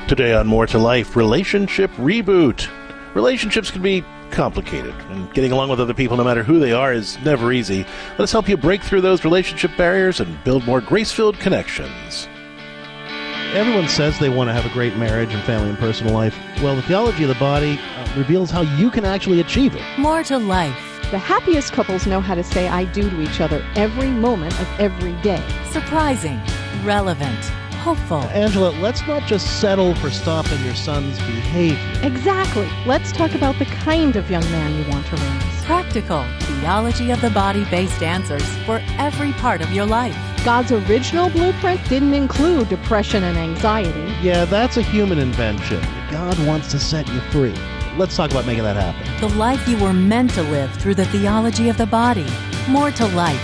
Today on More to Life, relationship reboot. Relationships can be complicated, and getting along with other people, no matter who they are, is never easy. Let us help you break through those relationship barriers and build more grace-filled connections. Everyone says they want to have a great marriage and family and personal life. Well, the theology of the body reveals how you can actually achieve it. More to Life. The happiest couples know how to say I do to each other every moment of every day. Surprising, relevant, hopeful. Angela, let's not just settle for stopping your son's behavior. Exactly. Let's talk about the kind of young man you want to raise. Practical, theology of the body-based answers for every part of your life. God's original blueprint didn't include depression and anxiety. Yeah, that's a human invention. God wants to set you free. Let's talk about making that happen. The life you were meant to live through the theology of the body. More to Life.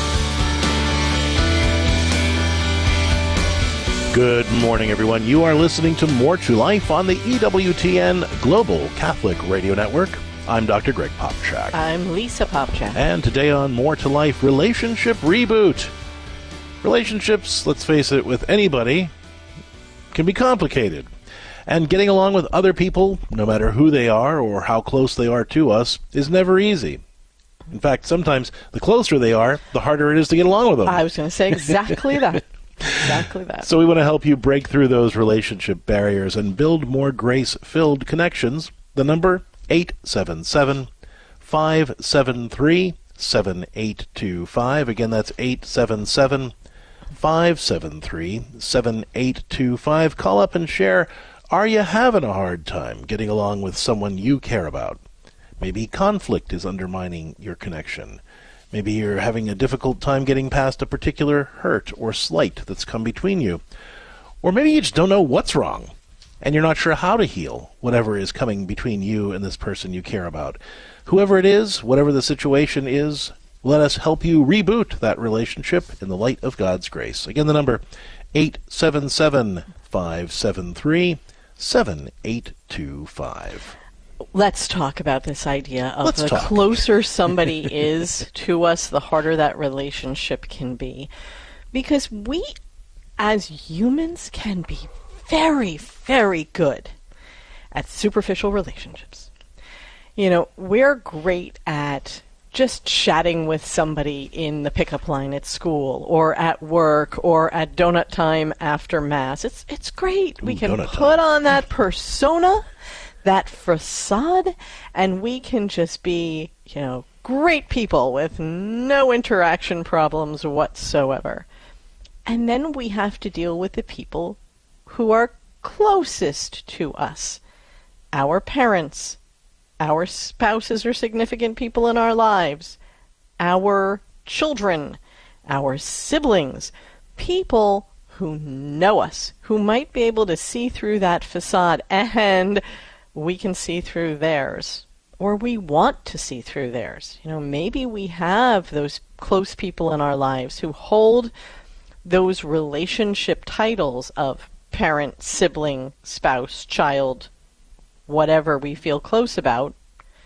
Good morning, everyone. You are listening to More to Life on the EWTN Global Catholic Radio Network. I'm Dr. Greg Popchak. I'm Lisa Popchak. And today on More to Life, relationship reboot. Relationships, let's face it, with anybody can be complicated. And getting along with other people, no matter who they are or how close they are to us, is never easy. In fact, sometimes the closer they are, the harder it is to get along with them. I was going to say exactly that. Exactly that. So we want to help you break through those relationship barriers and build more grace-filled connections. The number, 877-573-7825. Again, that's 877-573-7825. Call up and share. Are you having a hard time getting along with someone you care about? Maybe conflict is undermining your connection. Maybe you're having a difficult time getting past a particular hurt or slight that's come between you. Or maybe you just don't know what's wrong, and you're not sure how to heal whatever is coming between you and this person you care about. Whoever it is, whatever the situation is, let us help you reboot that relationship in the light of God's grace. Again, the number, 877-573-7825. Let's talk about this idea of the closer somebody is to us, the harder that relationship can be. Because we, as humans, can be very, very good at superficial relationships. You know, we're great at just chatting with somebody in the pickup line at school or at work or at donut time after Mass. It's great. We can put on that persona, that facade, and we can just be, great people with no interaction problems whatsoever. And then we have to deal with the people who are closest to us. Our parents, our spouses or significant people in our lives, our children, our siblings, people who know us, who might be able to see through that facade, and we can see through theirs, or we want to see through theirs. Maybe we have those close people in our lives who hold those relationship titles of parent, sibling, spouse, child, whatever we feel close about,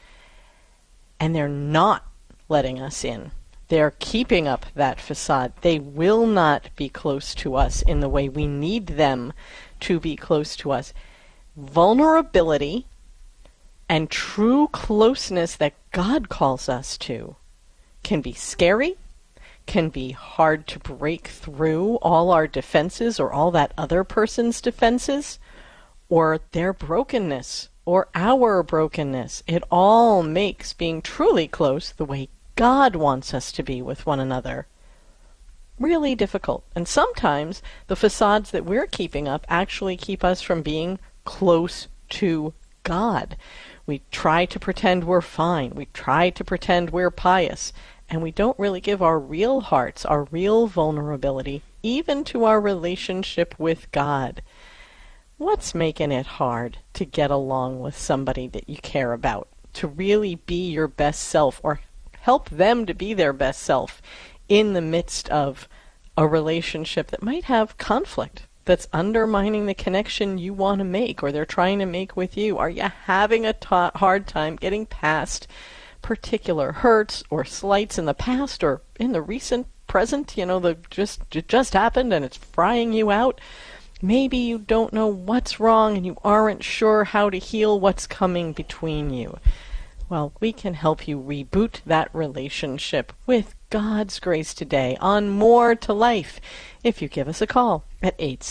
and they're not letting us in. They're keeping up that facade. They will not be close to us in the way we need them to be close to us. Vulnerability and true closeness that God calls us to can be scary, can be hard to break through all our defenses or all that other person's defenses, or their brokenness or our brokenness. It all makes being truly close the way God wants us to be with one another really difficult. And sometimes the facades that we're keeping up actually keep us from being close to God. We try to pretend we're fine. We try to pretend we're pious. And we don't really give our real hearts, our real vulnerability, even to our relationship with God. What's making it hard to get along with somebody that you care about, to really be your best self, or help them to be their best self in the midst of a relationship that might have conflict, that's undermining the connection you want to make or they're trying to make with you? Are you having a hard time getting past particular hurts or slights in the past or in the recent present, that just happened and it's frying you out? Maybe you don't know what's wrong and you aren't sure how to heal what's coming between you. Well, we can help you reboot that relationship with God's grace today on More to Life if you give us a call at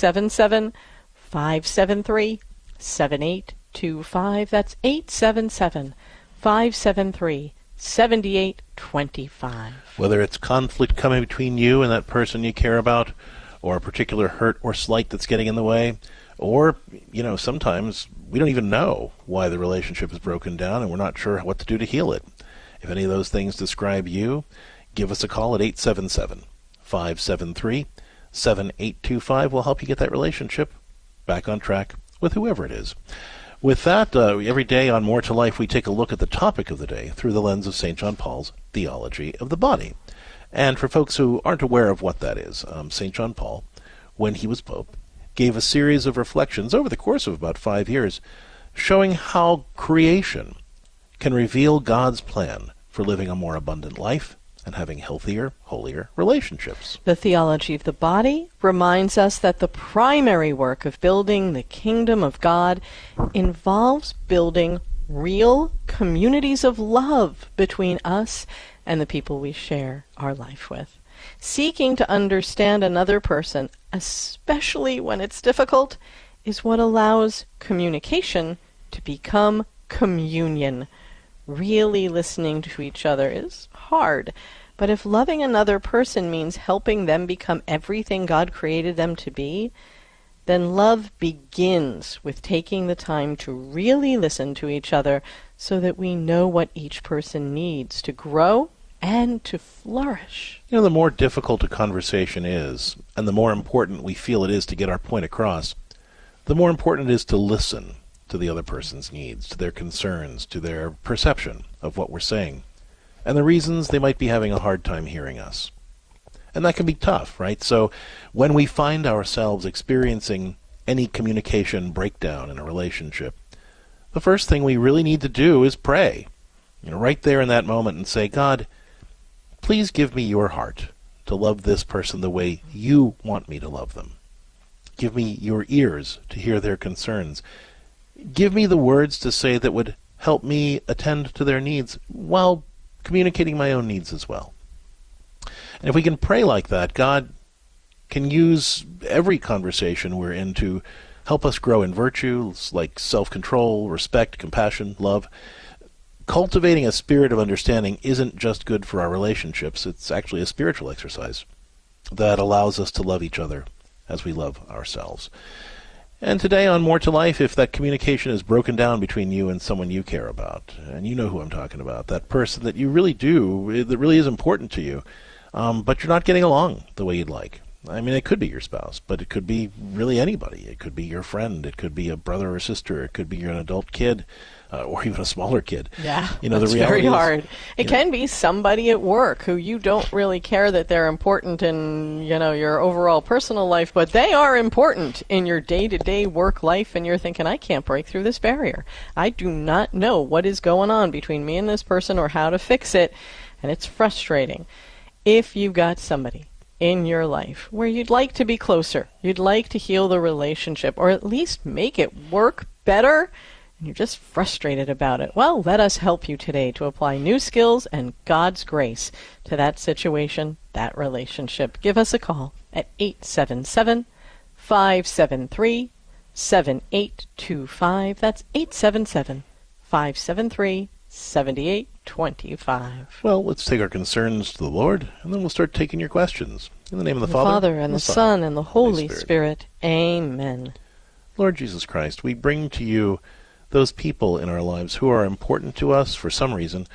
877-573-7825. That's 877-573-7825. Whether it's conflict coming between you and that person you care about, or a particular hurt or slight that's getting in the way, or, sometimes we don't even know why the relationship is broken down and we're not sure what to do to heal it. If any of those things describe you, give us a call at 877-573-7825. We'll help you get that relationship back on track with whoever it is. With that, every day on More to Life, we take a look at the topic of the day through the lens of St. John Paul's theology of the body. And for folks who aren't aware of what that is, St. John Paul, when he was Pope, gave a series of reflections over the course of about 5 years, showing how creation can reveal God's plan for living a more abundant life and having healthier, holier relationships. The theology of the body reminds us that the primary work of building the kingdom of God involves building real communities of love between us and the people we share our life with. Seeking to understand another person, especially when it's difficult, is what allows communication to become communion. Really listening to each other is hard, but if loving another person means helping them become everything God created them to be, then love begins with taking the time to really listen to each other so that we know what each person needs to grow and to flourish. The more difficult a conversation is, and the more important we feel it is to get our point across, the more important it is to listen to the other person's needs, to their concerns, to their perception of what we're saying, and the reasons they might be having a hard time hearing us. And that can be tough, right? So when we find ourselves experiencing any communication breakdown in a relationship, the first thing we really need to do is pray. Right there in that moment and say, God, please give me your heart to love this person the way you want me to love them. Give me your ears to hear their concerns. Give me the words to say that would help me attend to their needs while communicating my own needs as well. And if we can pray like that, God can use every conversation we're in to help us grow in virtues like self-control, respect, compassion, love. Cultivating a spirit of understanding isn't just good for our relationships, it's actually a spiritual exercise that allows us to love each other as we love ourselves. And today on More to Life, if that communication is broken down between you and someone you care about, and you know who I'm talking about, that person that you really do, that really is important to you, but you're not getting along the way you'd like. I mean, it could be your spouse, but it could be really anybody. It could be your friend. It could be a brother or sister. It could be an adult kid, or even a smaller kid. Yeah, the that's reality very hard. Is, it can be somebody at work who you don't really care that they're important in, your overall personal life, but they are important in your day-to-day work life, and you're thinking, I can't break through this barrier. I do not know what is going on between me and this person or how to fix it, and it's frustrating. If you've got somebody in your life where you'd like to be closer, you'd like to heal the relationship, or at least make it work better, and you're just frustrated about it, well, let us help you today to apply new skills and God's grace to that situation, that relationship. Give us a call at 877-573-7825. That's 877-573-7825. Well, let's take our concerns to the Lord, and then we'll start taking your questions. In the name of the Father, and the Son, and the Holy Spirit. Amen. Lord Jesus Christ, we bring to you those people in our lives who are important to us for some reason,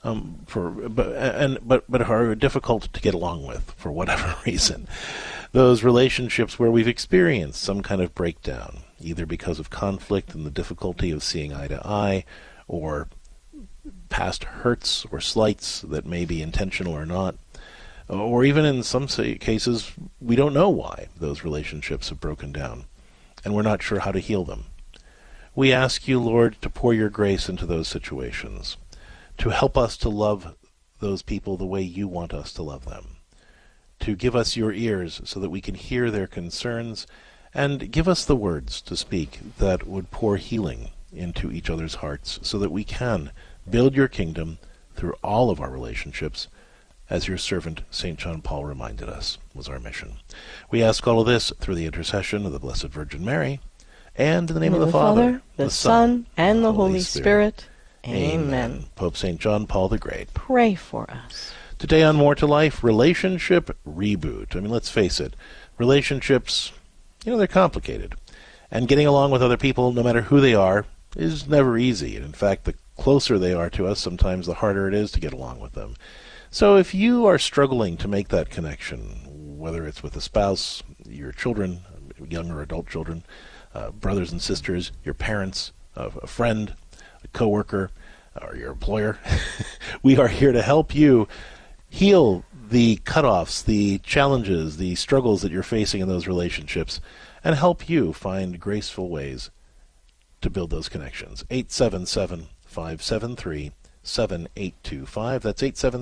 but are difficult to get along with for whatever reason. Those relationships where we've experienced some kind of breakdown, either because of conflict and the difficulty of seeing eye to eye, or past hurts or slights that may be intentional or not, or even in some cases we don't know why those relationships have broken down, and we're not sure how to heal them. We ask you, Lord, to pour your grace into those situations, to help us to love those people the way you want us to love them, to give us your ears so that we can hear their concerns And give us the words to speak that would pour healing into each other's hearts so that we can build your kingdom through all of our relationships, as your servant St. John Paul reminded us was our mission. We ask all of this through the intercession of the Blessed Virgin Mary, and in the name of the Father, the Son, and the Holy Spirit. Amen. Pope St. John Paul the Great, pray for us. Today on More to Life, relationship reboot. I mean, let's face it, relationships, they're complicated. And getting along with other people, no matter who they are, is never easy. And in fact, the closer they are to us, sometimes the harder it is to get along with them. So if you are struggling to make that connection, whether it's with a spouse, your children, young or adult children, brothers and sisters, your parents, a friend, a coworker, or your employer, we are here to help you heal the cutoffs, the challenges, the struggles that you're facing in those relationships, and help you find graceful ways to build those connections. 877-573-7825. That's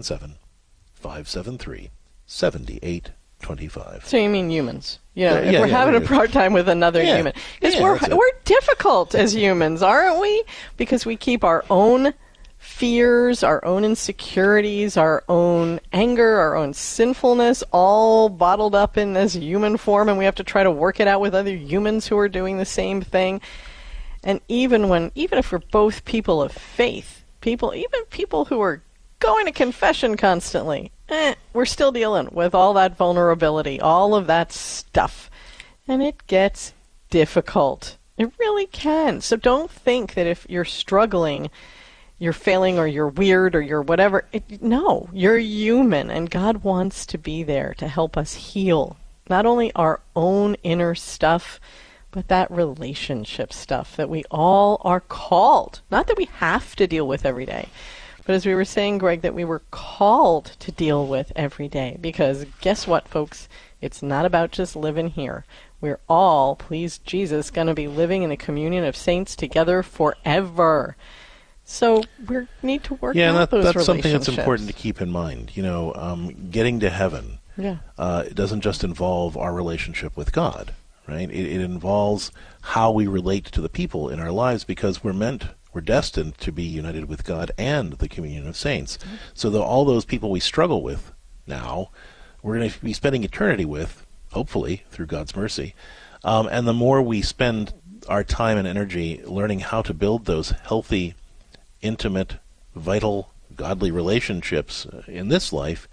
877-573-7825. So you mean humans? If we're having a hard time with another human. Because we're difficult as humans, aren't we? Because we keep our own fears, our own insecurities, our own anger, our own sinfulness, all bottled up in this human form, and we have to try to work it out with other humans who are doing the same thing. And even if we're both people of faith, even people who are going to confession constantly, we're still dealing with all that vulnerability, all of that stuff. And it gets difficult. It really can. So don't think that if you're struggling, you're failing or you're weird or you're whatever. No, you're human, and God wants to be there to help us heal not only our own inner stuff, but that relationship stuff that we all are called, not that we have to deal with every day, but as we were saying, Greg, that we were called to deal with every day. Because guess what, folks? It's not about just living here. We're all, please Jesus, going to be living in the communion of saints together forever. So we need to work out those relationships. That's something that's important to keep in mind. Getting to heaven, it doesn't just involve our relationship with God. Right? It involves how we relate to the people in our lives, because we're destined to be united with God and the communion of saints. Mm-hmm. So all those people we struggle with now, we're going to be spending eternity with, hopefully, through God's mercy. And the more we spend our time and energy learning how to build those healthy, intimate, vital, godly relationships in this life,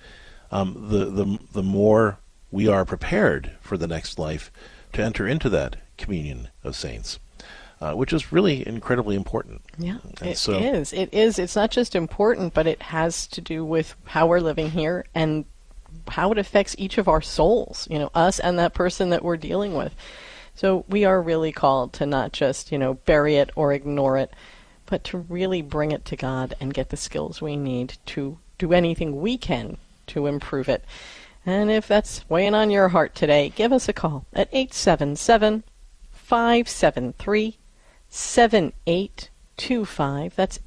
the more we are prepared for the next life to enter into that communion of saints, which is really incredibly important. Yeah, it is. It's not just important, but it has to do with how we're living here and how it affects each of our souls, us and that person that we're dealing with. So we are really called to not just, bury it or ignore it, but to really bring it to God and get the skills we need to do anything we can to improve it. And if that's weighing on your heart today, give us a call at 877-573-7825. That's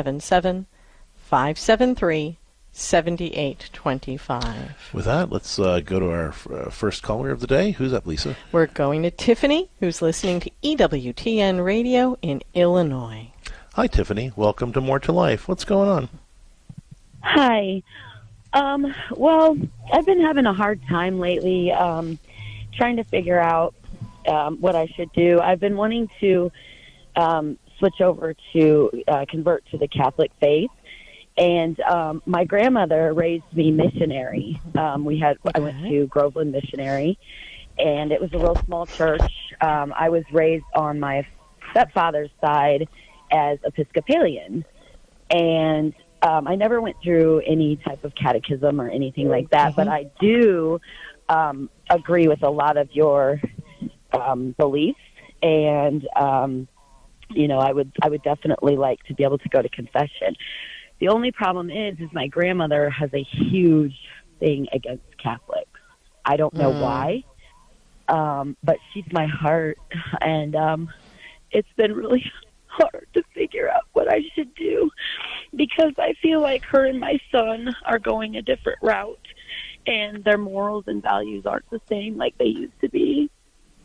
877-573-7825. With that, let's go to our first caller of the day. Who's up, Lisa? We're going to Tiffany, who's listening to EWTN Radio in Illinois. Hi, Tiffany. Welcome to More to Life. What's going on? Hi. Well, I've been having a hard time lately trying to figure out what I should do. I've been wanting to switch over to convert to the Catholic faith. And my grandmother raised me missionary. I went to Groveland Missionary, and it was a real small church. I was raised on my stepfather's side as Episcopalian, and I never went through any type of catechism or anything like that, but I do agree with a lot of your beliefs, and I would definitely like to be able to go to confession. The only problem is my grandmother has a huge thing against Catholics. I don't know why, but she's my heart, and it's been really hard to figure out what I should do, because I feel like her and my son are going a different route, and their morals and values aren't the same like they used to be.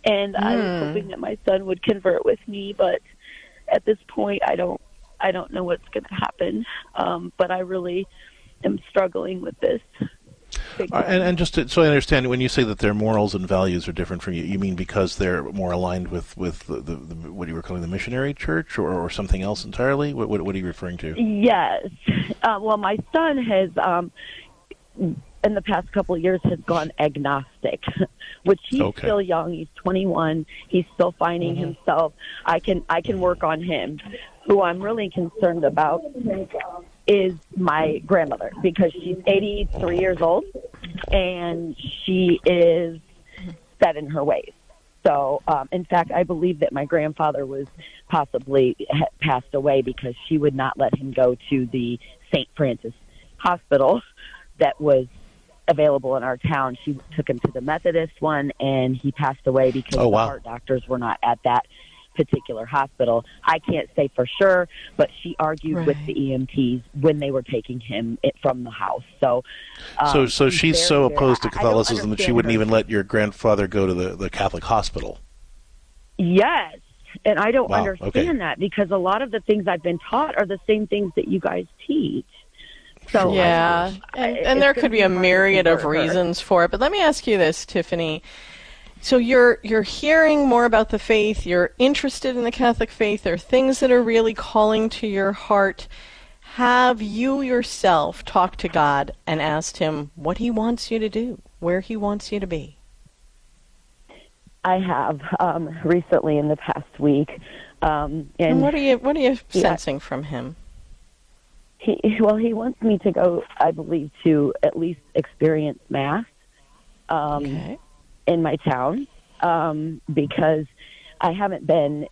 And I was hoping that my son would convert with me, but at this point, I don't know what's going to happen. But I really am struggling with this. And just so I understand, when you say that their morals and values are different from you, you mean because they're more aligned with the what you were calling the missionary church, or something else entirely? What are you referring to? Yes. Well, my son has, in the past couple of years, has gone agnostic, which he's still young. He's 21. He's still finding himself. I can work on him. Who I'm really concerned about is my grandmother, because she's 83 years old and she is set in her ways. So, in fact, I believe that my grandfather was possibly passed away because she would not let him go to the St. Francis Hospital that was available in our town. She took him to the Methodist one, and he passed away because the heart doctors were not at that particular hospital. I can't say for sure, but she argued with the EMTs when they were taking him from the house. So she's so opposed to Catholicism that she wouldn't even let your grandfather go to the Catholic hospital. Yes, and I don't understand that, because a lot of the things I've been taught are the same things that you guys teach. So yeah, and there could be a myriad of reasons for it. But let me ask you this, Tiffany. So you're hearing more about the faith, you're interested in the Catholic faith, there are things that are really calling to your heart. Have you yourself talked to God and asked him what he wants you to do, where he wants you to be? I have, recently in the past week. And what are you sensing from him? He wants me to go, I believe, to at least experience Mass. In my town, because I haven't been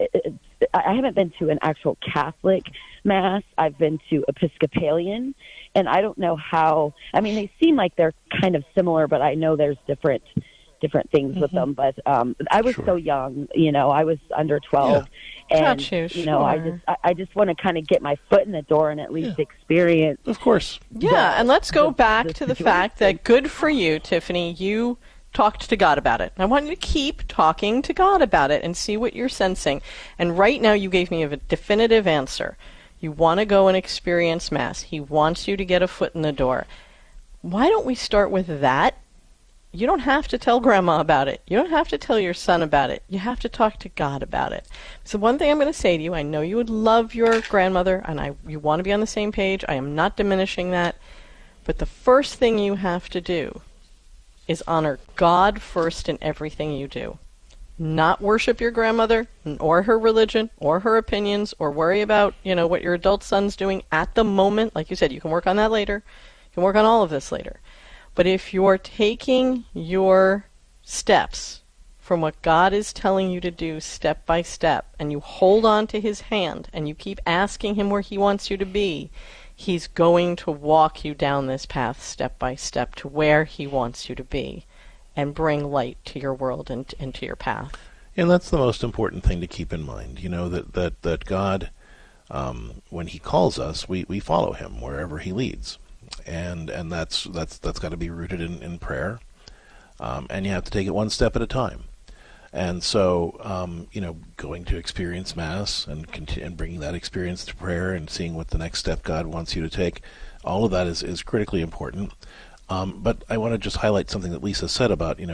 to an actual Catholic Mass. I've been to Episcopalian, and I don't know how. I mean, they seem like they're kind of similar, but I know there's different things with them. But I was so young, I was under 12, and I just want to kind of get my foot in the door and at least experience. Of course. Yeah, and let's go back to the fact that good for you, Tiffany. You talked to God about it. I want you to keep talking to God about it and see what you're sensing. And right now you gave me a definitive answer. You want to go and experience Mass. He wants you to get a foot in the door. Why don't we start with that? You don't have to tell Grandma about it. You don't have to tell your son about it. You have to talk to God about it. So one thing I'm going to say to you, I know you would love your grandmother, and you want to be on the same page. I am not diminishing that. But the first thing you have to do is honor God first in everything you do. Not worship your grandmother or her religion or her opinions, or worry about, what your adult son's doing at the moment. Like you said, you can work on that later. You can work on all of this later. But if you're taking your steps from what God is telling you to do step by step, and you hold on to his hand and you keep asking him where he wants you to be, he's going to walk you down this path step by step to where he wants you to be and bring light to your world and to your path. And that's the most important thing to keep in mind, that God, when he calls us, we follow him wherever he leads. And that's got to be rooted in prayer. And you have to take it one step at a time. And so, going to experience Mass and bringing that experience to prayer and seeing what the next step God wants you to take, all of that is critically important. But I want to just highlight something that Lisa said about, we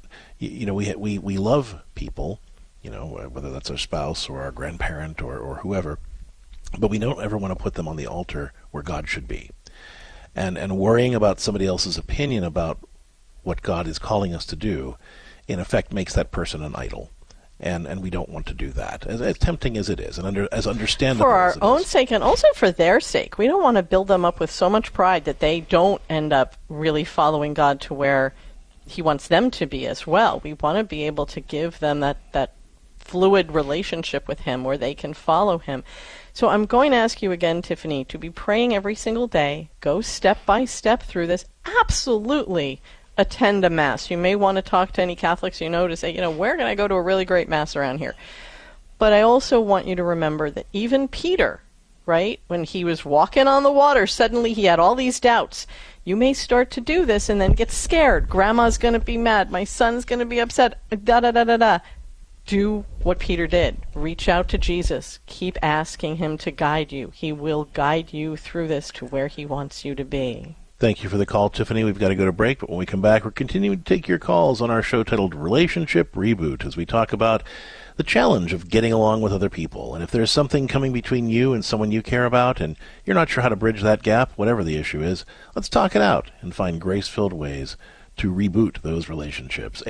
love people, whether that's our spouse or our grandparent or whoever, but we don't ever want to put them on the altar where God should be. And worrying about somebody else's opinion about what God is calling us to do, in effect, makes that person an idol. And we don't want to do that, as tempting as it is, and as understandable for our as it own is. sake and also for their sake. We don't want to build them up with so much pride that they don't end up really following God to where he wants them to be as well. We want to be able to give them that fluid relationship with him where they can follow him. So I'm going to ask you again, Tiffany, to be praying every single day. Go step by step through this. Absolutely attend a Mass. You may want to talk to any Catholics to say, where can I go to a really great Mass around here? But I also want you to remember that even Peter, right, when he was walking on the water, suddenly he had all these doubts. You may start to do this and then get scared. Grandma's going to be mad. My son's going to be upset. Da-da-da-da-da. do what Peter did. Reach out to Jesus. Keep asking him to guide you. He will guide you through this to where he wants you to be. Thank you for the call, Tiffany. We've got to go to break, but when we come back, we're continuing to take your calls on our show titled Relationship Reboot as we talk about the challenge of getting along with other people. And if there's something coming between you and someone you care about and you're not sure how to bridge that gap, whatever the issue is, let's talk it out and find grace-filled ways to reboot those relationships.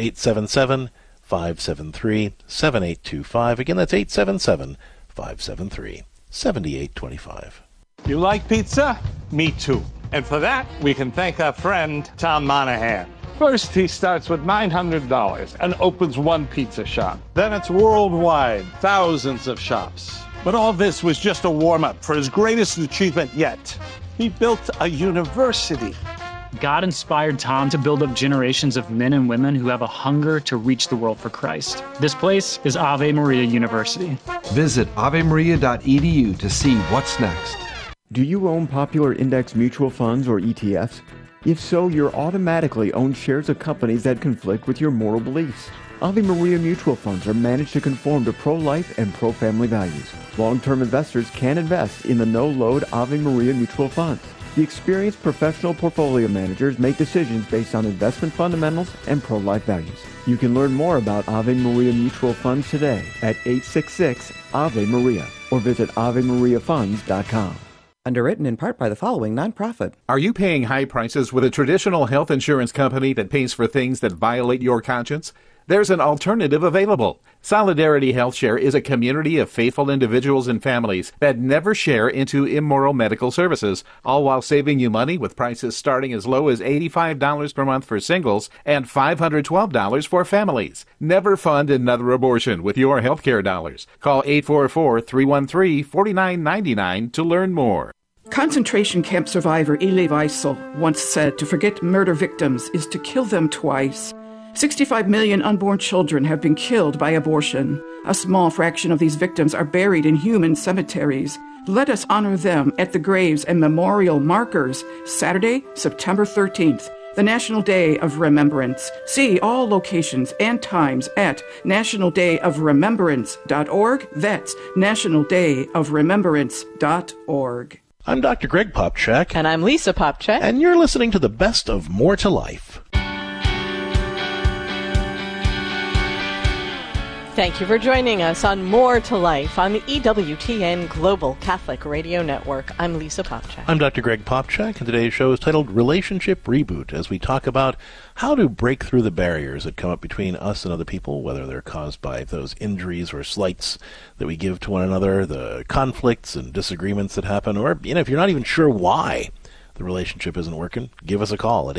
877-573-7825. Again, that's 877-573-7825. You like pizza? Me too. And for that, we can thank our friend, Tom Monahan. First, he starts with $900 and opens one pizza shop. Then it's worldwide, thousands of shops. But all this was just a warm-up for his greatest achievement yet. He built a university. God inspired Tom to build up generations of men and women who have a hunger to reach the world for Christ. This place is Ave Maria University. Visit avemaria.edu to see what's next. Do you own popular index mutual funds or ETFs? If so, you're automatically own shares of companies that conflict with your moral beliefs. Ave Maria mutual funds are managed to conform to pro-life and pro-family values. Long-term investors can invest in the no-load Ave Maria mutual funds. The experienced professional portfolio managers make decisions based on investment fundamentals and pro-life values. You can learn more about Ave Maria mutual funds today at 866-AVE-MARIA or visit AveMariaFunds.com. Underwritten in part by the following nonprofit. Are you paying high prices with a traditional health insurance company that pays for things that violate your conscience? There's an alternative available. Solidarity HealthShare is a community of faithful individuals and families that never share into immoral medical services, all while saving you money with prices starting as low as $85 per month for singles and $512 for families. Never fund another abortion with your healthcare dollars. Call 844-313-4999 to learn more. Concentration camp survivor Elie Wiesel once said, "To forget murder victims is to kill them twice." 65 million unborn children have been killed by abortion. A small fraction of these victims are buried in human cemeteries. Let us honor them at the graves and memorial markers. Saturday, September 13th, the National Day of Remembrance. See all locations and times at nationaldayofremembrance.org. That's nationaldayofremembrance.org. I'm Dr. Greg Popcak. And I'm Lisa Popcak. And you're listening to the best of More to Life. Thank you for joining us on More to Life on the EWTN Global Catholic Radio Network. I'm Lisa Popcak. I'm Dr. Greg Popcak, and today's show is titled Relationship Reboot, as we talk about how to break through the barriers that come up between us and other people, whether they're caused by those injuries or slights that we give to one another, the conflicts and disagreements that happen, or if you're not even sure why the relationship isn't working, give us a call at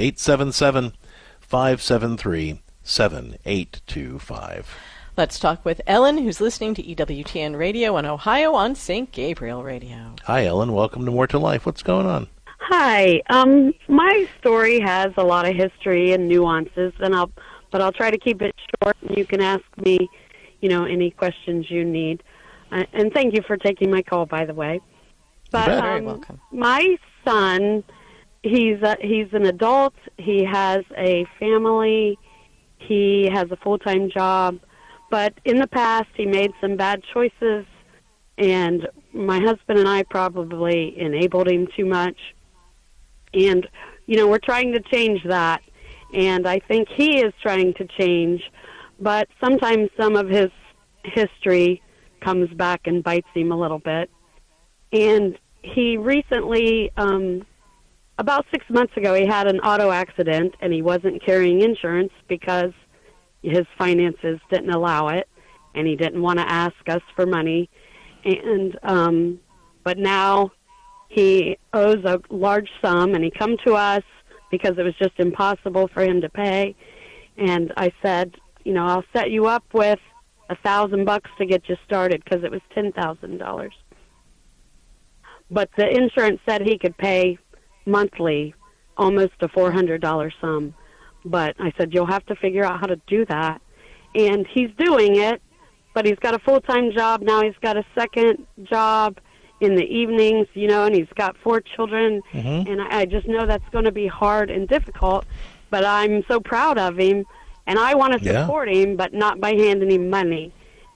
877-573-7825. Let's talk with Ellen, who's listening to EWTN Radio in Ohio on St. Gabriel Radio. Hi, Ellen. Welcome to More to Life. What's going on? Hi. My story has a lot of history and nuances, but I'll try to keep it short. And you can ask me, any questions you need. And thank you for taking my call, by the way. But you're very welcome. My son, he's an adult. He has a family. He has a full-time job. But in the past, he made some bad choices, and my husband and I probably enabled him too much. And, we're trying to change that, and I think he is trying to change. But sometimes some of his history comes back and bites him a little bit. And he recently, about 6 months ago, he had an auto accident, and he wasn't carrying insurance because his finances didn't allow it, and he didn't want to ask us for money. And but now he owes a large sum, and he come to us because it was just impossible for him to pay. And I said, I'll set you up with $1,000 to get you started, because it was $10,000. But the insurance said he could pay monthly almost a $400 sum. But I said, you'll have to figure out how to do that. And he's doing it, but he's got a full-time job. Now he's got a second job in the evenings, and he's got 4 children. Mm-hmm. And I just know that's going to be hard and difficult. But I'm so proud of him, and I want to support him, but not by handing him money.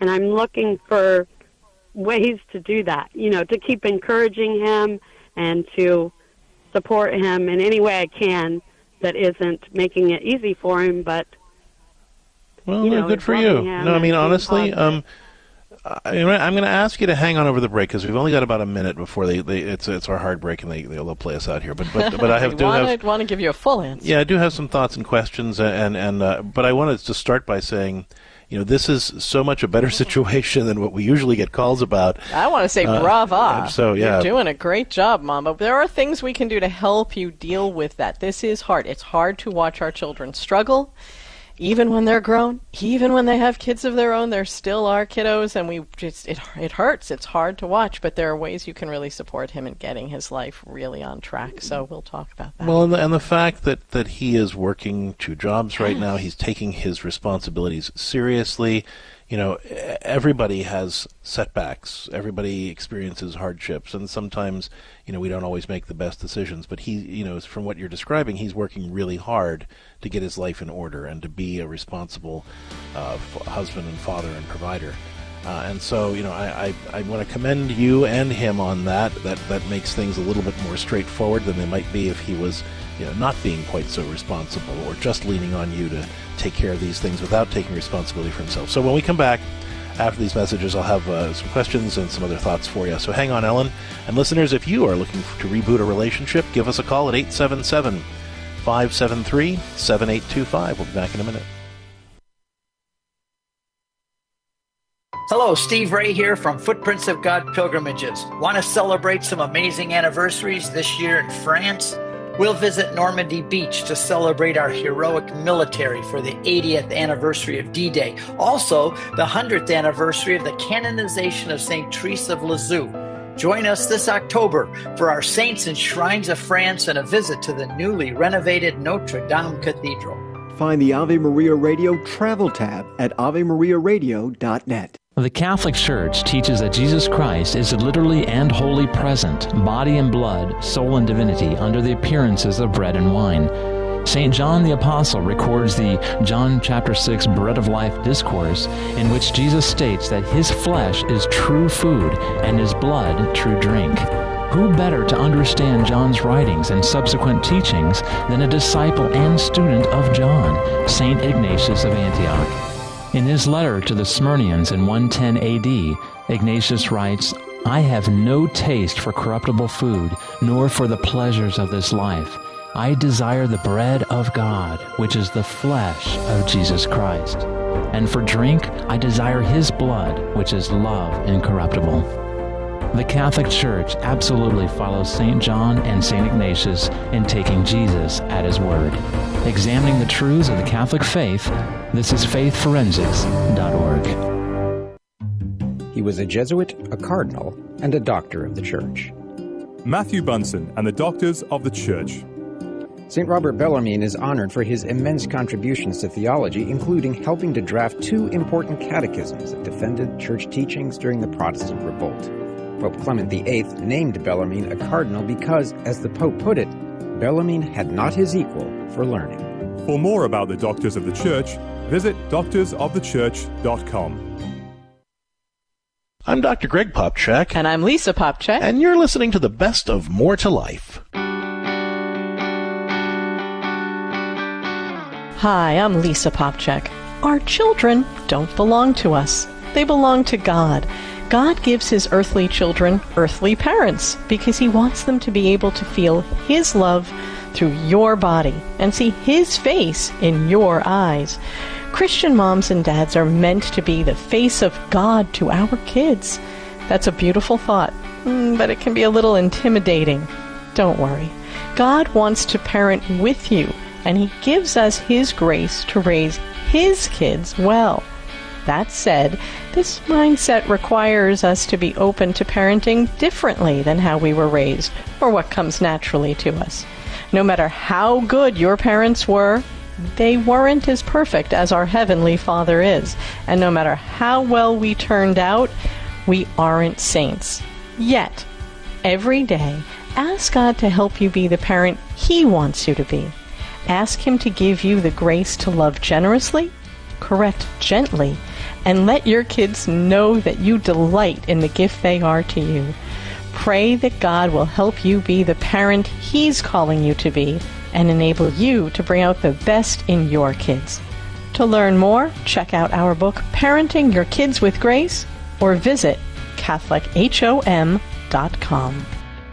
And I'm looking for ways to do that, to keep encouraging him and to support him in any way I can that isn't making it easy for him, but good for you. No, I mean, honestly, I'm going to ask you to hang on over the break because we've only got about a minute before it's our hard break and they'll play us out here. But I want to give you a full answer. Yeah, I do have some thoughts and questions, but I wanted to start by saying, this is so much a better situation than what we usually get calls about. I want to say brava. So, yeah. You're doing a great job, Mom. But there are things we can do to help you deal with that. This is hard. It's hard to watch our children struggle. Even when they're grown, even when they have kids of their own, they're still our kiddos, and it hurts. It's hard to watch, but there are ways you can really support him in getting his life really on track. So we'll talk about that. Well, and the fact that he is working 2 jobs right now, he's taking his responsibilities seriously. Everybody has setbacks. Everybody experiences hardships, and sometimes, we don't always make the best decisions. But he, from what you're describing, he's working really hard to get his life in order and to be a responsible husband and father and provider. And so, I want to commend you and him on that. That makes things a little bit more straightforward than they might be if he was, not being quite so responsible or just leaning on you to take care of these things without taking responsibility for himself. So when we come back after these messages, I'll have some questions and some other thoughts for you. So hang on, Ellen. And listeners, if you are looking to reboot a relationship, give us a call at 877-573-7825. We'll be back in a minute. Hello, Steve Ray here from Footprints of God Pilgrimages. Want to celebrate some amazing anniversaries this year in France? We'll visit Normandy Beach to celebrate our heroic military for the 80th anniversary of D-Day. Also, the 100th anniversary of the canonization of St. Therese of Lisieux. Join us this October for our Saints and Shrines of France and a visit to the newly renovated Notre Dame Cathedral. Find the Ave Maria Radio travel tab at avemariaradio.net. The Catholic Church teaches that Jesus Christ is literally and wholly present, body and blood, soul and divinity, under the appearances of bread and wine. St. John the Apostle records the John chapter 6 Bread of Life discourse, in which Jesus states that his flesh is true food and his blood true drink. Who better to understand John's writings and subsequent teachings than a disciple and student of John, St. Ignatius of Antioch? In his letter to the Smyrnians in 110 AD, Ignatius writes, "I have no taste for corruptible food, nor for the pleasures of this life. I desire the bread of God, which is the flesh of Jesus Christ. And for drink, I desire his blood, which is love incorruptible." The Catholic Church absolutely follows St. John and St. Ignatius in taking Jesus at his word. Examining the truths of the Catholic faith, this is faithforensics.org. He was a Jesuit, a cardinal, and a doctor of the Church. Matthew Bunson and the Doctors of the Church. St. Robert Bellarmine is honored for his immense contributions to theology, including helping to draft 2 important catechisms that defended church teachings during the Protestant Revolt. Pope Clement VIII named Bellarmine a cardinal because, as the Pope put it, Bellarmine had not his equal for learning. For more about the Doctors of the Church, visit doctorsofthechurch.com. I'm Dr. Greg Popcak. And I'm Lisa Popcak. And you're listening to the best of More to Life. Hi, I'm Lisa Popcak. Our children don't belong to us. They belong to God. God gives his earthly children earthly parents because he wants them to be able to feel his love through your body and see his face in your eyes. Christian moms and dads are meant to be the face of God to our kids. That's a beautiful thought, but it can be a little intimidating. Don't worry. God wants to parent with you, and he gives us his grace to raise his kids well. That said, this mindset requires us to be open to parenting differently than how we were raised, or what comes naturally to us. No matter how good your parents were, they weren't as perfect as our Heavenly Father is. And no matter how well we turned out, we aren't saints. Yet, every day, ask God to help you be the parent he wants you to be. Ask him to give you the grace to love generously, correct gently, and let your kids know that you delight in the gift they are to you. Pray that God will help you be the parent He's calling you to be and enable you to bring out the best in your kids. To learn more, check out our book, Parenting Your Kids with Grace, or visit CatholicHOM.com.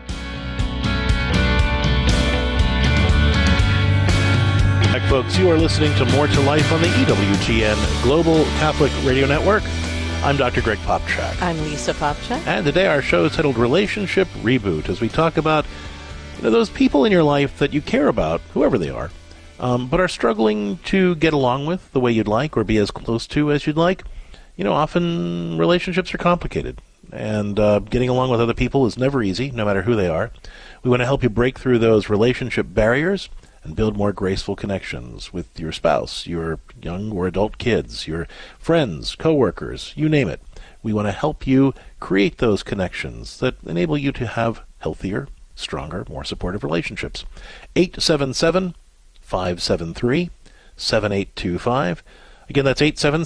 Back, folks, you are listening to More to Life on the EWTN Global Catholic Radio Network. I'm Dr. Greg Popchak. I'm Lisa Popchak. And today our show is titled Relationship Reboot, as we talk about those people in your life that you care about, whoever they are, but are struggling to get along with the way you'd like or be as close to as you'd like. Often relationships are complicated, and getting along with other people is never easy, no matter who they are. We want to help you break through those relationship barriers and build more graceful connections with your spouse, your young or adult kids, your friends, coworkers, you name it. We want to help you create those connections that enable you to have healthier, stronger, more supportive relationships. 877-573-7825. Again, that's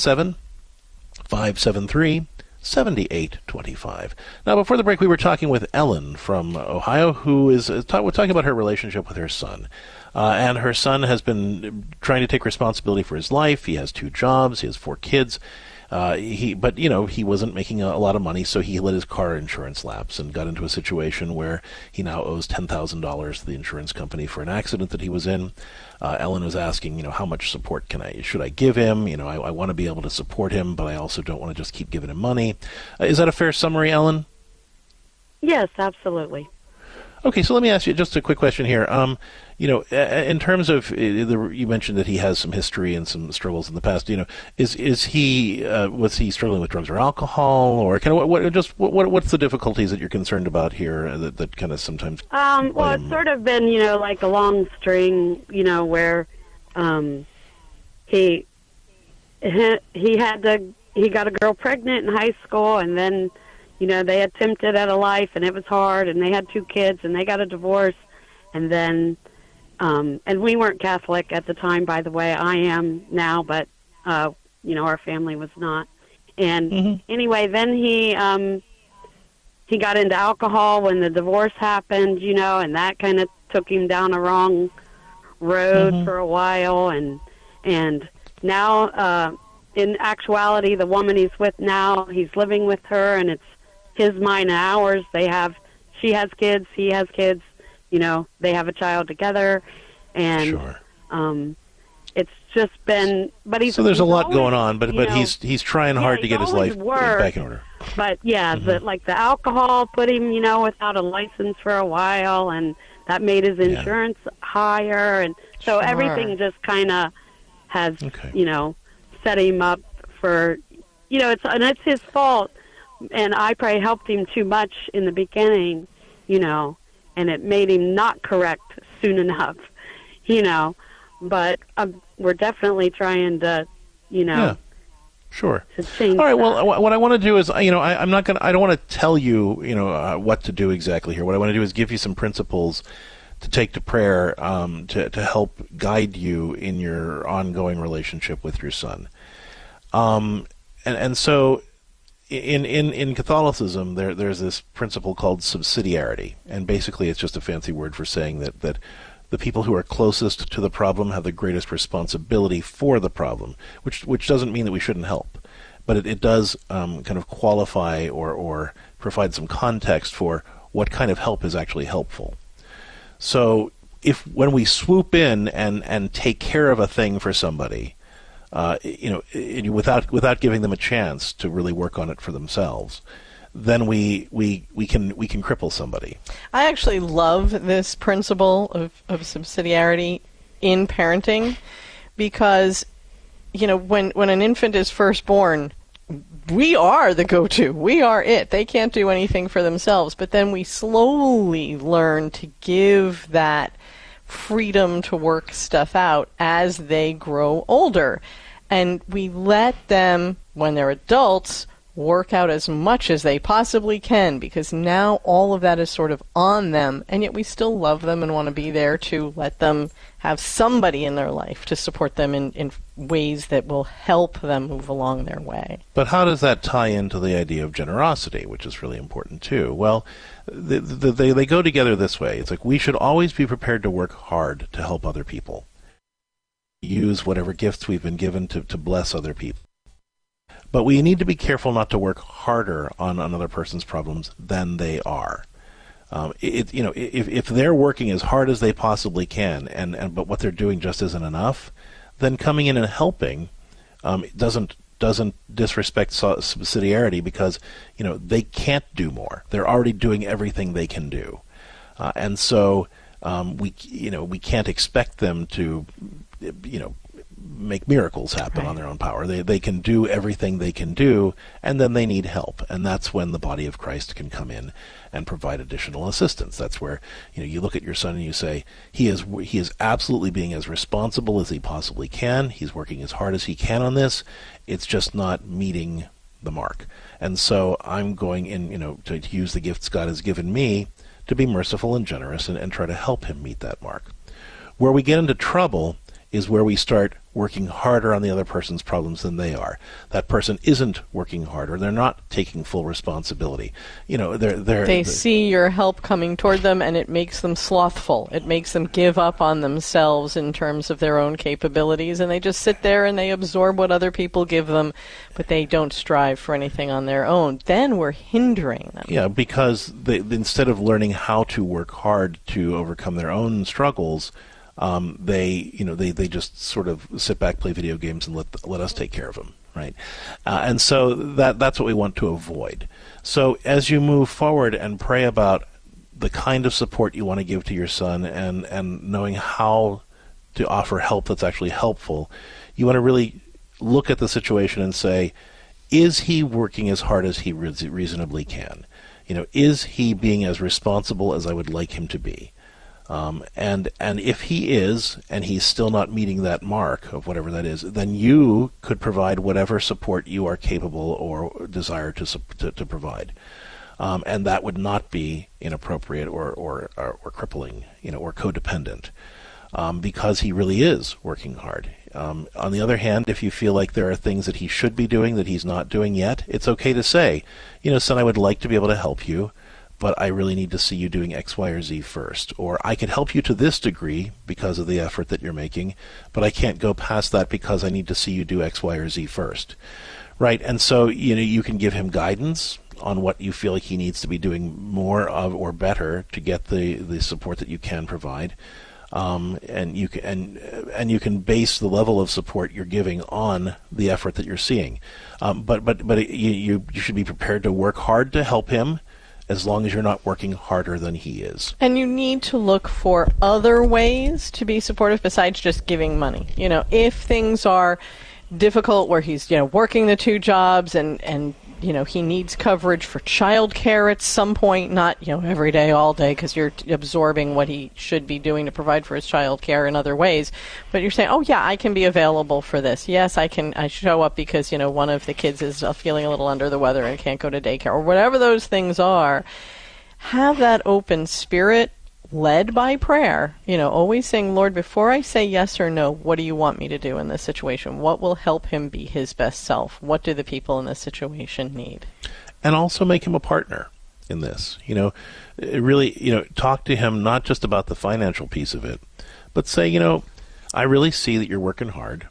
877-573-7825. Now, before the break, we were talking with Ellen from Ohio, who is talking about her relationship with her son. And her son has been trying to take responsibility for his life. He has 2 jobs. He has 4 kids. He wasn't making a lot of money, so he let his car insurance lapse and got into a situation where he now owes $10,000 to the insurance company for an accident that he was in. Ellen was asking, how much support should I give him? I want to be able to support him, but I also don't want to just keep giving him money. Is that a fair summary, Ellen? Yes, absolutely. Okay, so let me ask you just a quick question here. In terms of you mentioned that he has some history and some struggles in the past. Was he struggling with drugs or alcohol, or kind of what's the difficulties that you're concerned about here that kind of sometimes? Well, it's sort of been like a long string, where he got a girl pregnant in high school, and then they attempted at a life, and it was hard, and they had 2 kids, and they got a divorce, and then. And we weren't Catholic at the time, by the way. I am now, but, our family was not. And anyway, then he got into alcohol when the divorce happened, and that kind of took him down a wrong road for a while. And now, in actuality, the woman he's with now, he's living with her, and it's his, mine, and ours. She has kids, he has kids. They have a child together, and sure. It's just been. But so there's a lot going on, but he's trying hard to get his life back in order. But the alcohol put him, without a license for a while, and that made his insurance higher, and so everything just kind of has, set him up for, it's his fault, and I probably helped him too much in the beginning, and it made him not correct soon enough, But we're definitely trying to, Sure. to change. All right. that. Well, what I want to do is, I don't want to tell you, what to do exactly here. What I want to do is give you some principles to take to prayer, to help guide you in your ongoing relationship with your son. And so. In Catholicism, there's this principle called subsidiarity, and basically it's just a fancy word for saying that the people who are closest to the problem have the greatest responsibility for the problem, which doesn't mean that we shouldn't help, but it does kind of qualify or provide some context for what kind of help is actually helpful. So when we swoop in and take care of a thing for somebody, without giving them a chance to really work on it for themselves, then we can cripple somebody. I actually love this principle of subsidiarity in parenting, because when an infant is first born, we are the go-to. We are it. They can't do anything for themselves. But then we slowly learn to give that freedom to work stuff out as they grow older. And we let them, when they're adults, work out as much as they possibly can, because now all of that is sort of on them, and yet we still love them and want to be there to let them have somebody in their life to support them in ways that will help them move along their way. But how does that tie into the idea of generosity, which is really important too? Well, they go together this way. It's like we should always be prepared to work hard to help other people. Use whatever gifts we've been given to bless other people. But we need to be careful not to work harder on another person's problems than they are. If they're working as hard as they possibly can, but what they're doing just isn't enough, then coming in and helping doesn't disrespect subsidiarity, because they can't do more. They're already doing everything they can do, and so we can't expect them to make miracles happen on their own power. They can do everything they can do, and then they need help, and that's when the body of Christ can come in and provide additional assistance. That's where you look at your son and you say he is absolutely being as responsible as he possibly can. He's working as hard as he can on this. It's just not meeting the mark, and so I'm going in to use the gifts God has given me to be merciful and generous and try to help him meet that mark. Where we get into trouble is where we start working harder on the other person's problems than they are. That person isn't working harder. They're not taking full responsibility. They see your help coming toward them, and it makes them slothful. It makes them give up on themselves in terms of their own capabilities, and they just sit there and they absorb what other people give them, but they don't strive for anything on their own. Then we're hindering them. Yeah, because instead of learning how to work hard to overcome their own struggles, they just sort of sit back, play video games, and let us take care of them, right? And so that's what we want to avoid. So as you move forward and pray about the kind of support you want to give to your son, and knowing how to offer help that's actually helpful, you want to really look at the situation and say, is he working as hard as he reasonably can? Is he being as responsible as I would like him to be? And if he is, and he's still not meeting that mark of whatever that is, then you could provide whatever support you are capable or desire to provide, and that would not be inappropriate or crippling, or codependent, because he really is working hard. On the other hand, if you feel like there are things that he should be doing that he's not doing yet, it's okay to say, son, I would like to be able to help you, but I really need to see you doing X, Y, or Z first. Or I can help you to this degree because of the effort that you're making, but I can't go past that because I need to see you do X, Y, or Z first. Right? And so, you can give him guidance on what you feel like he needs to be doing more of or better to get the support that you can provide. And you can base the level of support you're giving on the effort that you're seeing. But you should be prepared to work hard to help him, as long as you're not working harder than he is. And you need to look for other ways to be supportive besides just giving money. If things are difficult where he's, working the 2 jobs and he needs coverage for childcare at some point, not, every day, all day, because you're absorbing what he should be doing to provide for his childcare in other ways. But you're saying, oh, yeah, I can be available for this. Yes, I show up because, one of the kids is feeling a little under the weather and can't go to daycare, or whatever those things are. Have that open spirit led by prayer, always saying, Lord, before I say yes or no, what do you want me to do in this situation? What will help him be his best self? What do the people in this situation need? And also make him a partner in this. Really, talk to him not just about the financial piece of it, but say, I really see that you're working hard.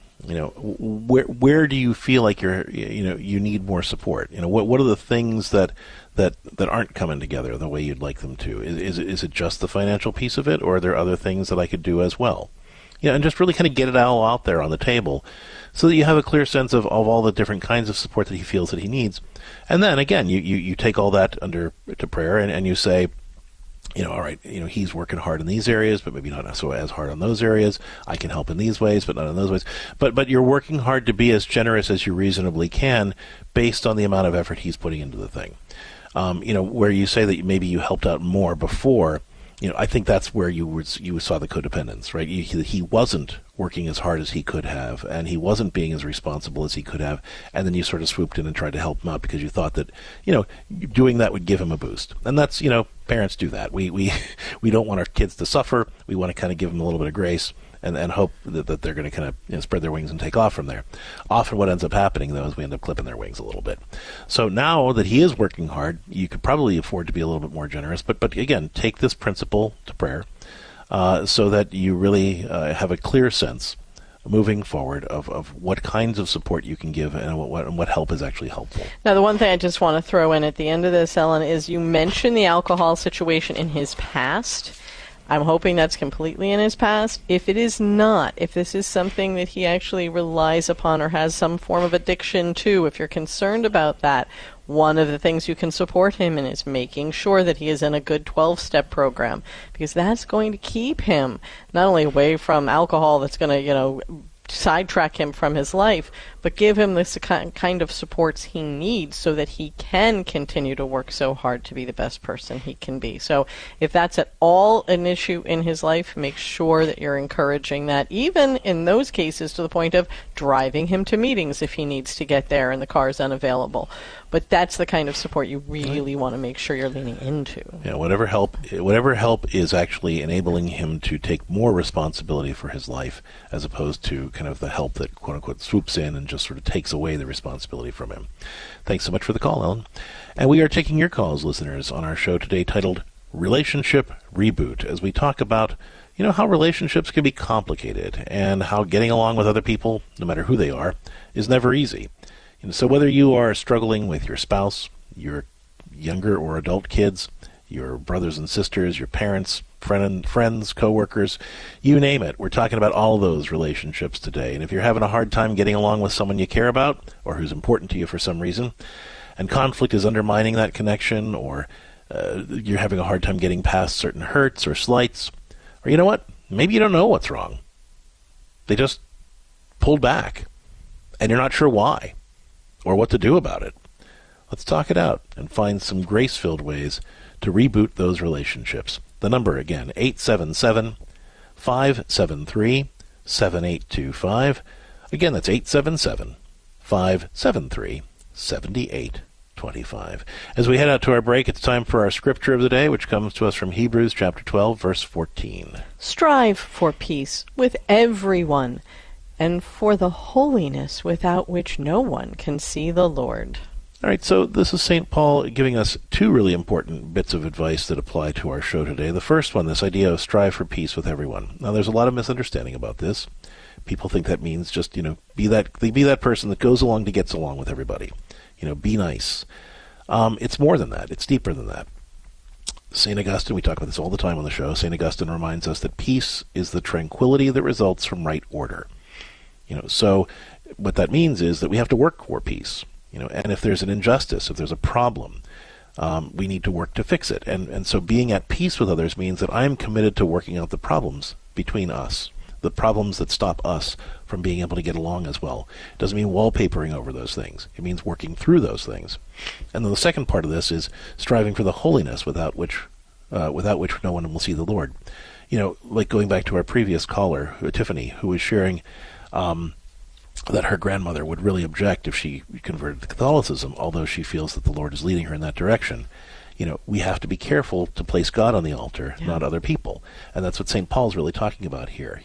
Where do you feel like you need more support? What are the things that aren't coming together the way you'd like them to? Is it just the financial piece of it, or are there other things that I could do as well? And just really kind of get it all out there on the table, so that you have a clear sense of all the different kinds of support that he feels that he needs. And then again, you take all that to prayer, and you say, all right, he's working hard in these areas, but maybe not so as hard on those areas. I can help in these ways, but not in those ways. But you're working hard to be as generous as you reasonably can, based on the amount of effort he's putting into the thing. Where you say that maybe you helped out more before, I think that's where you saw the codependence, right? He wasn't working as hard as he could have, and he wasn't being as responsible as he could have, and then you sort of swooped in and tried to help him out because you thought that, doing that would give him a boost. And that's, parents do that. We don't want our kids to suffer. We want to kind of give them a little bit of grace and hope that they're going to kind of spread their wings and take off from there. Often what ends up happening, though, is we end up clipping their wings a little bit. So now that he is working hard, you could probably afford to be a little bit more generous. But again, take this principle to prayer so that you really have a clear sense moving forward of what kinds of support you can give and what help is actually helpful. Now, the one thing I just want to throw in at the end of this, Ellen, is you mentioned the alcohol situation in his past. I'm hoping that's completely in his past. If it is not, if this is something that he actually relies upon or has some form of addiction to, if you're concerned about that, one of the things you can support him in is making sure that he is in a good 12-step program, because that's going to keep him not only away from alcohol that's going to, sidetrack him from his life, but give him this kind of supports he needs so that he can continue to work so hard to be the best person he can be. So if that's at all an issue in his life, make sure that you're encouraging that, even in those cases to the point of driving him to meetings if he needs to get there and the car is unavailable. But that's the kind of support you really want to make sure you're leaning into. Yeah, whatever help is actually enabling him to take more responsibility for his life, as opposed to kind of the help that quote unquote swoops in and just sort of takes away the responsibility from him. Thanks so much for the call, Ellen. And we are taking your calls, listeners, on our show today titled Relationship Reboot, as we talk about how relationships can be complicated and how getting along with other people, no matter who they are, is never easy. So whether you are struggling with your spouse, your younger or adult kids, your brothers and sisters, your parents, friends, coworkers, you name it, we're talking about all those relationships today. And if you're having a hard time getting along with someone you care about or who's important to you for some reason, and conflict is undermining that connection, or you're having a hard time getting past certain hurts or slights, or you know what? Maybe you don't know what's wrong. They just pulled back, and you're not sure why or what to do about it. Let's talk it out and find some grace-filled ways to reboot those relationships. The number again, 877-573-7825. Again, that's 877-573-7825. As we head out to our break, it's time for our scripture of the day, which comes to us from Hebrews chapter 12, verse 14. Strive for peace with everyone, and for the holiness without which no one can see the Lord. All right, so this is St. Paul giving us two really important bits of advice that apply to our show today. The first one, this idea of strive for peace with everyone. Now, there's a lot of misunderstanding about this. People think that means just, be that person that goes along to gets along with everybody. Be nice. It's more than that. It's deeper than that. St. Augustine, we talk about this all the time on the show, St. Augustine reminds us that peace is the tranquility that results from right order. So what that means is that we have to work for peace. And if there's an injustice, if there's a problem, we need to work to fix it. And so being at peace with others means that I am committed to working out the problems between us, the problems that stop us from being able to get along as well. It doesn't mean wallpapering over those things. It means working through those things. And then the second part of this is striving for the holiness without which no one will see the Lord. Like going back to our previous caller, Tiffany, who was sharing that her grandmother would really object if she converted to Catholicism, although she feels that the Lord is leading her in that direction. We have to be careful to place God on the altar, not other people. And that's what St. Paul's really talking about here.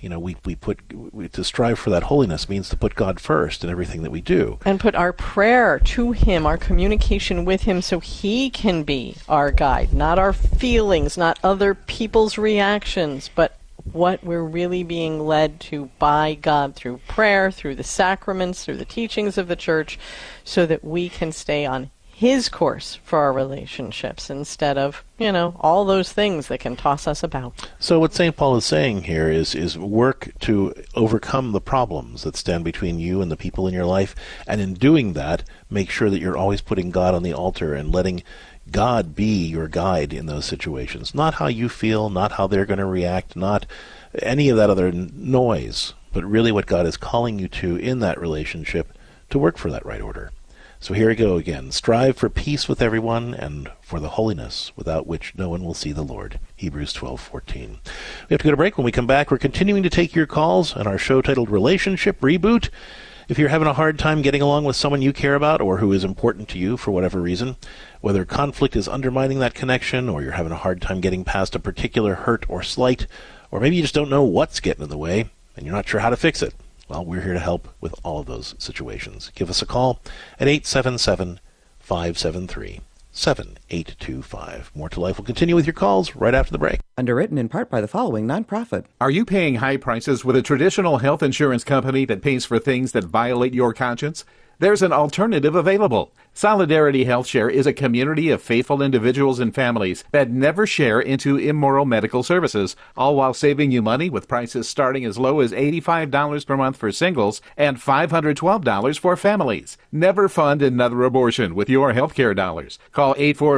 To strive for that holiness means to put God first in everything that we do. And put our prayer to Him, our communication with Him, so He can be our guide, not our feelings, not other people's reactions, but what we're really being led to by God through prayer, through the sacraments, through the teachings of the Church, so that we can stay on His course for our relationships instead of, all those things that can toss us about. So what St. Paul is saying here is work to overcome the problems that stand between you and the people in your life, and in doing that, make sure that you're always putting God on the altar and letting God be your guide in those situations. Not how you feel, not how they're going to react, not any of that other noise, but really what God is calling you to in that relationship to work for that right order. So here we go again. Strive for peace with everyone and for the holiness without which no one will see the Lord. Hebrews 12:14. We have to go to break. When we come back, we're continuing to take your calls on our show titled Relationship Reboot. If you're having a hard time getting along with someone you care about or who is important to you for whatever reason, whether conflict is undermining that connection or you're having a hard time getting past a particular hurt or slight, or maybe you just don't know what's getting in the way and you're not sure how to fix it, well, we're here to help with all of those situations. Give us a call at 877-573-7825. More to Life will continue with your calls right after the break. Underwritten in part by the following nonprofit. Are you paying high prices with a traditional health insurance company that pays for things that violate your conscience? There's an alternative available. Solidarity HealthShare is a community of faithful individuals and families that never share into immoral medical services, all while saving you money with prices starting as low as $85 per month for singles and $512 for families. Never fund another abortion with your healthcare dollars. Call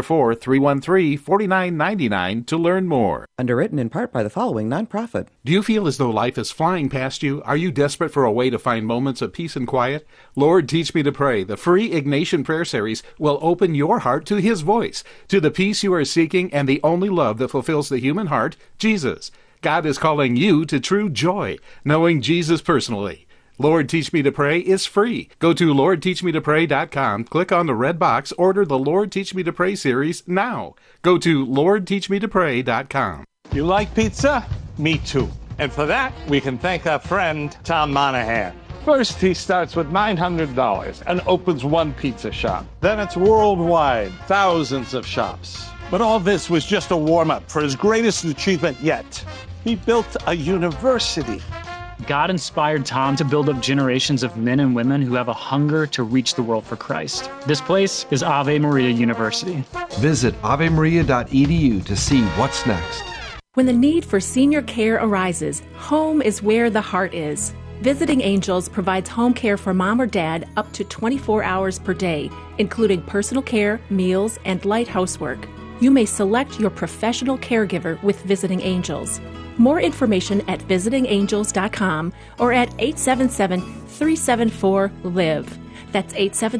844-313-4999 to learn more. Underwritten in part by the following nonprofit. Do you feel as though life is flying past you? Are you desperate for a way to find moments of peace and quiet? Lord, Teach Me to Pray, the free Ignatian Prayer Series, will open your heart to His voice, to the peace you are seeking and the only love that fulfills the human heart, Jesus. God is calling you to true joy, knowing Jesus personally. Lord, Teach Me to Pray is free. Go to LordTeachMeToPray.com, click on the red box, order the Lord Teach Me to Pray series now. Go to LordTeachMeToPray.com. You like pizza? Me too. And for that, we can thank our friend Tom Monahan. First, he starts with $900 and opens one pizza shop. Then it's worldwide, thousands of shops. But all this was just a warm-up for his greatest achievement yet. He built a university. God inspired Tom to build up generations of men and women who have a hunger to reach the world for Christ. This place is Ave Maria University. Visit avemaria.edu to see what's next. When the need for senior care arises, home is where the heart is. Visiting Angels provides home care for mom or dad up to 24 hours per day, including personal care, meals, and light housework. You may select your professional caregiver with Visiting Angels. More information at visitingangels.com or at 877-374-LIVE. That's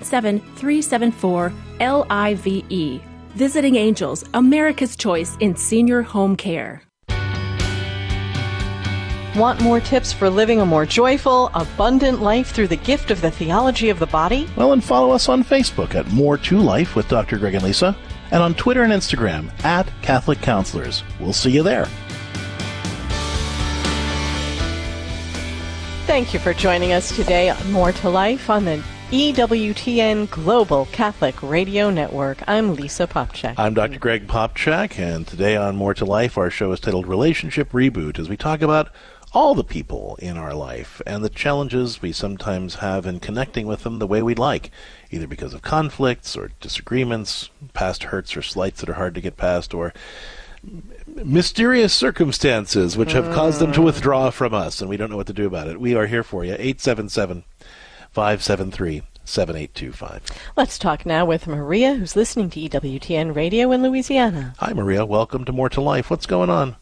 877-374-LIVE. Visiting Angels, America's choice in senior home care. Want more tips for living a more joyful, abundant life through the gift of the theology of the body? Well, and follow us on Facebook at More to Life with Dr. Greg and Lisa, and on Twitter and Instagram at Catholic Counselors. We'll see you there. Thank you for joining us today on More to Life on the EWTN Global Catholic Radio Network. I'm Lisa Popcak. I'm Dr. Greg Popcak, and today on More to Life, our show is titled Relationship Reboot, as we talk about all the people in our life and the challenges we sometimes have in connecting with them the way we'd like, either because of conflicts or disagreements, past hurts or slights that are hard to get past, or mysterious circumstances which have caused them to withdraw from us, and we don't know what to do about it. We are here for you. 877-573-7825. Let's talk now with Maria, who's listening to EWTN Radio in Louisiana. Hi, Maria. Welcome to More to Life. What's going on?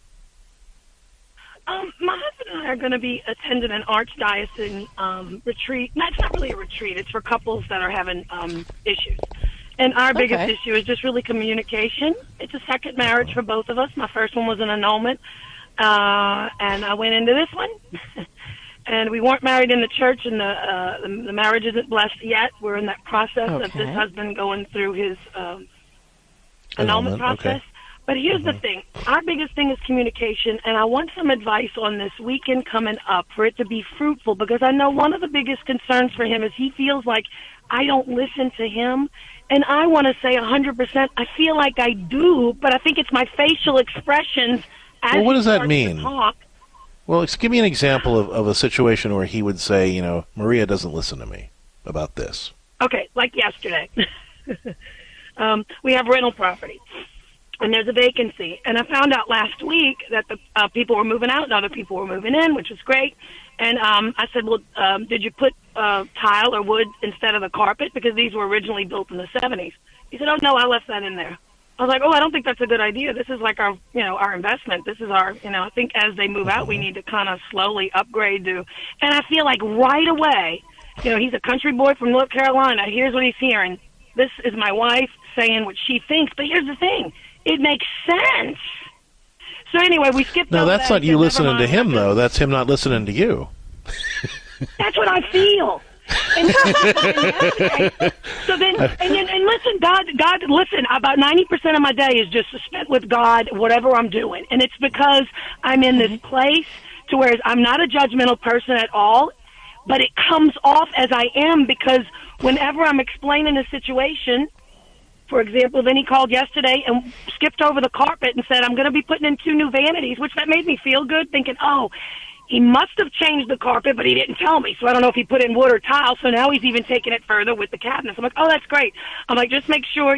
My husband and I are going to be attending an archdiocesan retreat. No, it's not really a retreat. It's for couples that are having issues. And our biggest issue is just really communication. It's a second marriage for both of us. My first one was an annulment, and I went into this one. And we weren't married in the church, and the marriage isn't blessed yet. We're in that process of this husband going through his annulment process. Okay. But here's the thing. Our biggest thing is communication, and I want some advice on this weekend coming up for it to be fruitful, because I know one of the biggest concerns for him is he feels like I don't listen to him. And I want to say 100%, I feel like I do, but I think it's my facial expressions as well, what does he that starts mean? to talk. Well, give me an example of a situation where he would say, you know, Maria doesn't listen to me about this. Okay, like yesterday. We have rental property, and there's a vacancy. And I found out last week that the people were moving out and other people were moving in, which was great. And I said, well, did you put tile or wood instead of the carpet? Because these were originally built in the 70s. He said, oh, no, I left that in there. I was like, oh, I don't think that's a good idea. This is like our, our investment. This is our, I think as they move out, we need to kind of slowly upgrade to. And I feel like right away he's a country boy from North Carolina. Here's what he's hearing. This is my wife saying what she thinks, but here's the thing. It makes sense. So anyway, we skipped over that. No, that's not you listening to him, though. That's him not listening to you. That's what I feel. And listen, God, listen, about 90% of my day is just spent with God, whatever I'm doing. And it's because I'm in this place to where I'm not a judgmental person at all, but it comes off as I am, because whenever I'm explaining a situation, for example, then he called yesterday and skipped over the carpet and said, I'm going to be putting in 2 new vanities, which that made me feel good, thinking, oh, he must have changed the carpet, but he didn't tell me. So I don't know if he put in wood or tile. So now he's even taking it further with the cabinets. I'm like, oh, that's great. I'm like, just make sure,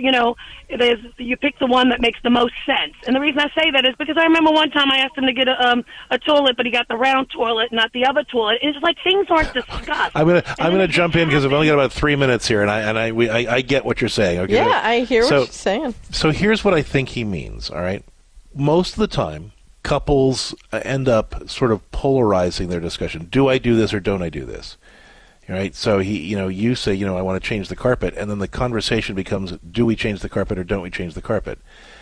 you pick the one that makes the most sense. And the reason I say that is because I remember one time I asked him to get a toilet, but he got the round toilet, not the other toilet. It's like things aren't discussed. I'm gonna jump in because I've only got about 3 minutes here, and I get what you're saying. Okay? Yeah, I hear what you're saying. So here's what I think he means. All right, most of the time, couples end up sort of polarizing their discussion. Do I do this or don't I do this? All right. So you say, I want to change the carpet, and then the conversation becomes, do we change the carpet or don't we change the carpet?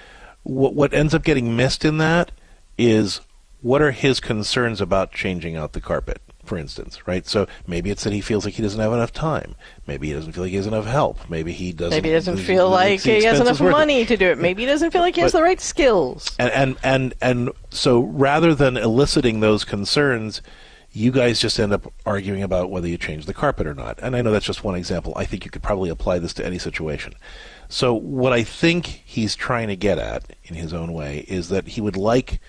What ends up getting missed in that is, what are his concerns about changing out the carpet, for instance, right? So maybe it's that he feels like he doesn't have enough time. Maybe he doesn't feel like he has enough help. Maybe he doesn't feel like he has enough money to do it. Maybe he doesn't feel like he has the right skills. And so rather than eliciting those concerns, you guys just end up arguing about whether you change the carpet or not. And I know that's just one example. I think you could probably apply this to any situation. So what I think he's trying to get at, in his own way, is that he would like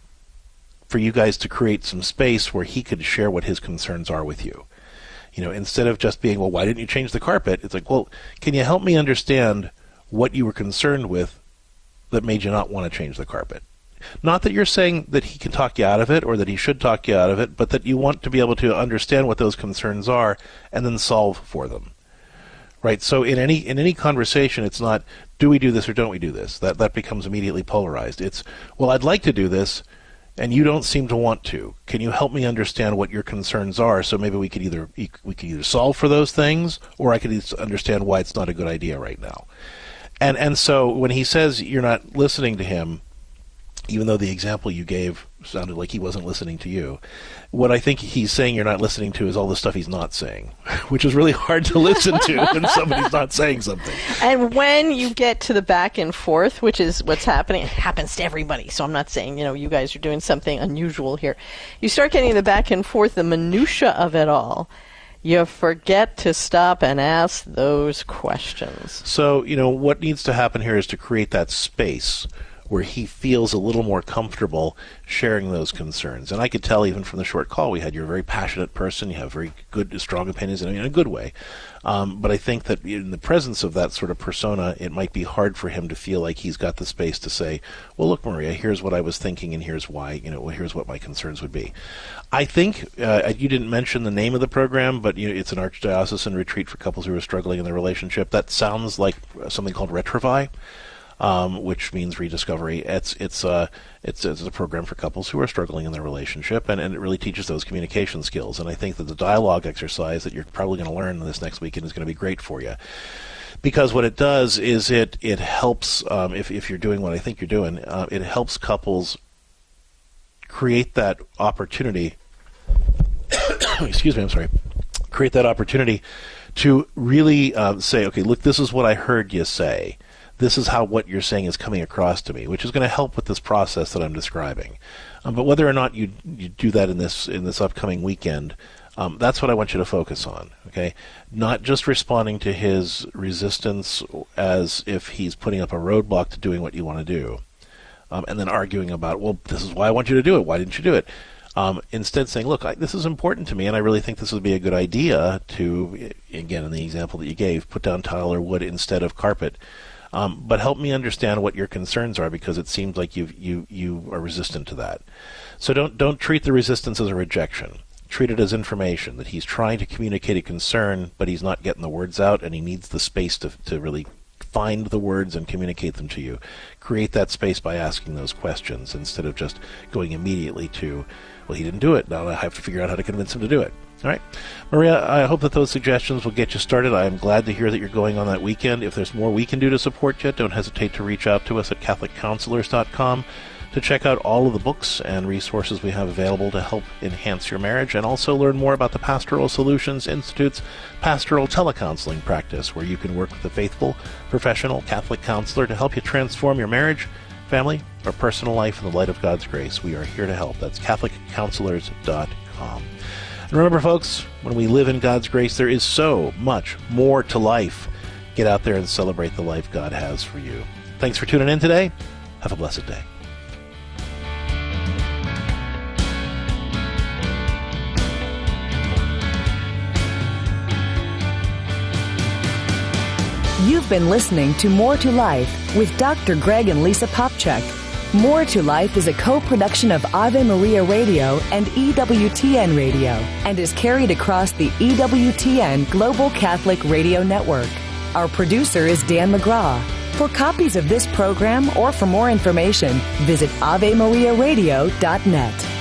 for you guys to create some space where he could share what his concerns are with you. Instead of just being, well, why didn't you change the carpet? It's like, well, can you help me understand what you were concerned with that made you not want to change the carpet? Not that you're saying that he can talk you out of it or that he should talk you out of it, but that you want to be able to understand what those concerns are and then solve for them. Right? So in any conversation, it's not, do we do this or don't we do this? That becomes immediately polarized. It's, well, I'd like to do this, and you don't seem to want to. Can you help me understand what your concerns are, so maybe we could either solve for those things, or I could understand why it's not a good idea right now. And so when he says you're not listening to him, even though the example you gave sounded like he wasn't listening to you, what I think he's saying you're not listening to is all the stuff he's not saying, which is really hard to listen to when somebody's not saying something. And when you get to the back and forth, which is what's happening, it happens to everybody, so I'm not saying, you guys are doing something unusual here. You start getting the back and forth, the minutia of it all, you forget to stop and ask those questions. So, what needs to happen here is to create that space where he feels a little more comfortable sharing those concerns. And I could tell even from the short call we had, you're a very passionate person, you have very good, strong opinions in a good way. But I think that in the presence of that sort of persona, it might be hard for him to feel like he's got the space to say, well, look, Maria, here's what I was thinking and here's why, here's what my concerns would be. I think you didn't mention the name of the program, but it's an archdiocesan retreat for couples who are struggling in their relationship. That sounds like something called Retrivai. Which means rediscovery. It's a program for couples who are struggling in their relationship, and it really teaches those communication skills. And I think that the dialogue exercise that you're probably going to learn this next weekend is going to be great for you, because what it does is it helps if you're doing what I think you're doing, it helps couples create that opportunity. Excuse me, I'm sorry. Create that opportunity to really say, okay, look, this is what I heard you say. This is how what you're saying is coming across to me, which is going to help with this process that I'm describing. But whether or not you do that in this upcoming weekend, that's what I want you to focus on. Okay, not just responding to his resistance as if he's putting up a roadblock to doing what you want to do, and then arguing about, well, this is why I want you to do it. Why didn't you do it? Instead saying, look, this is important to me, and I really think this would be a good idea to, again, in the example that you gave, put down tile or wood instead of carpet. But help me understand what your concerns are, because it seems like you are resistant to that. So don't treat the resistance as a rejection. Treat it as information, that he's trying to communicate a concern, but he's not getting the words out, and he needs the space to really find the words and communicate them to you. Create that space by asking those questions instead of just going immediately to, well, he didn't do it, now I have to figure out how to convince him to do it. All right. Maria, I hope that those suggestions will get you started. I am glad to hear that you're going on that weekend. If there's more we can do to support you, don't hesitate to reach out to us at CatholicCounselors.com to check out all of the books and resources we have available to help enhance your marriage, and also learn more about the Pastoral Solutions Institute's pastoral telecounseling practice, where you can work with a faithful, professional Catholic counselor to help you transform your marriage, family, or personal life in the light of God's grace. We are here to help. That's CatholicCounselors.com. And remember, folks, when we live in God's grace, there is so much more to life. Get out there and celebrate the life God has for you. Thanks for tuning in today. Have a blessed day. You've been listening to More to Life with Dr. Greg and Lisa Popchak. More to Life is a co-production of Ave Maria Radio and EWTN Radio and is carried across the EWTN Global Catholic Radio Network. Our producer is Dan McGraw. For copies of this program or for more information, visit AveMariaRadio.net.